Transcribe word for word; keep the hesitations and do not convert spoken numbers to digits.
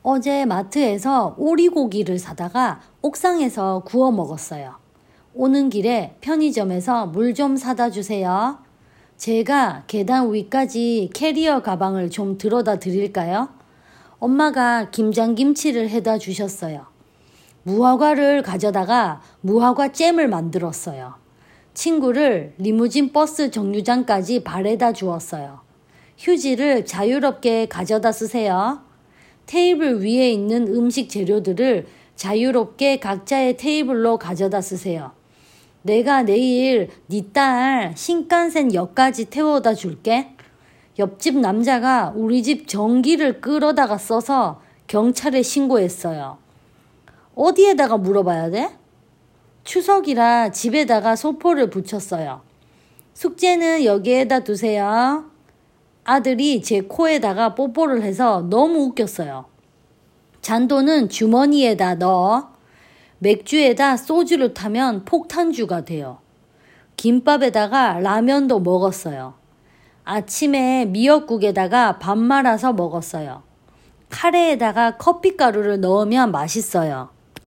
어제 마트에서 오리고기를 사다가 옥상에서 구워 먹었어요. 오는 길에 편의점에서 물 좀 사다 주세요. 제가 계단 위까지 캐리어 가방을 좀 들어다 드릴까요? 엄마가 김장김치를 해다 주셨어요. 무화과를 가져다가 무화과 잼을 만들었어요. 친구를 리무진 버스 정류장까지 바래다 주었어요. 휴지를 자유롭게 가져다 쓰세요. 테이블 위에 있는 음식 재료들을 자유롭게 각자의 테이블로 가져다 쓰세요. 내가 내일 네 딸 신칸센역까지 태워다 줄게. 옆집 남자가 우리 집 전기를 끌어다가 써서 경찰에 신고했어요. 어디에다가 물어봐야 돼? 추석이라 집에다가 소포를 붙였어요. 숙제는 여기에다 두세요. 아들이 제 코에다가 뽀뽀를 해서 너무 웃겼어요. 잔돈은 주머니에다 넣어. 맥주에다 소주를 타면 폭탄주가 돼요. 김밥에다가 라면도 먹었어요. 아침에 미역국에다가 밥 말아서 먹었어요. 카레에다가 커피가루를 넣으면 맛있어요.